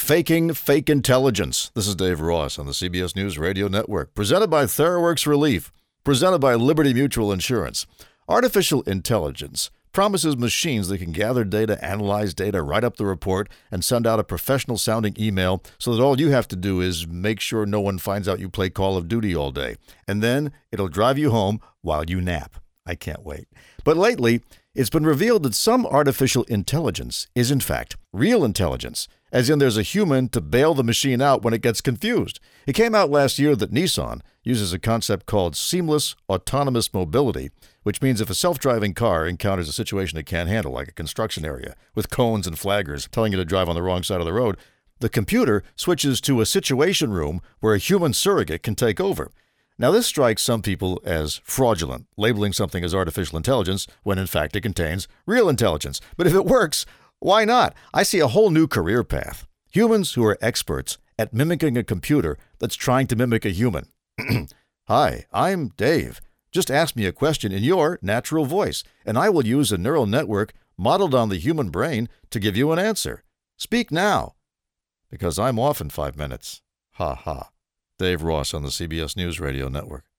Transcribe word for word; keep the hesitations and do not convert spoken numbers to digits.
Faking Fake Intelligence. This is Dave Ross on the C B S News Radio Network, presented by TheraWorks Relief, presented by Liberty Mutual Insurance. Artificial intelligence promises machines that can gather data, analyze data, write up the report, and send out a professional-sounding email so that all you have to do is make sure no one finds out you play Call of Duty all day. And then it'll drive you home while you nap. I can't wait. But lately, it's been revealed that some artificial intelligence is, in fact, real intelligence, as in there's a human to bail the machine out when it gets confused. It came out last year that Nissan uses a concept called seamless autonomous mobility, which means if a self-driving car encounters a situation it can't handle, like a construction area with cones and flaggers telling you to drive on the wrong side of the road, the computer switches to a situation room where a human surrogate can take over. Now, this strikes some people as fraudulent, labeling something as artificial intelligence when, in fact, it contains real intelligence. But if it works, why not? I see a whole new career path. Humans who are experts at mimicking a computer that's trying to mimic a human. Hi, I'm Dave. Just ask me a question in your natural voice, and I will use a neural network modeled on the human brain to give you an answer. Speak now, because I'm off in five minutes. Ha ha. Dave Ross on the C B S News Radio Network.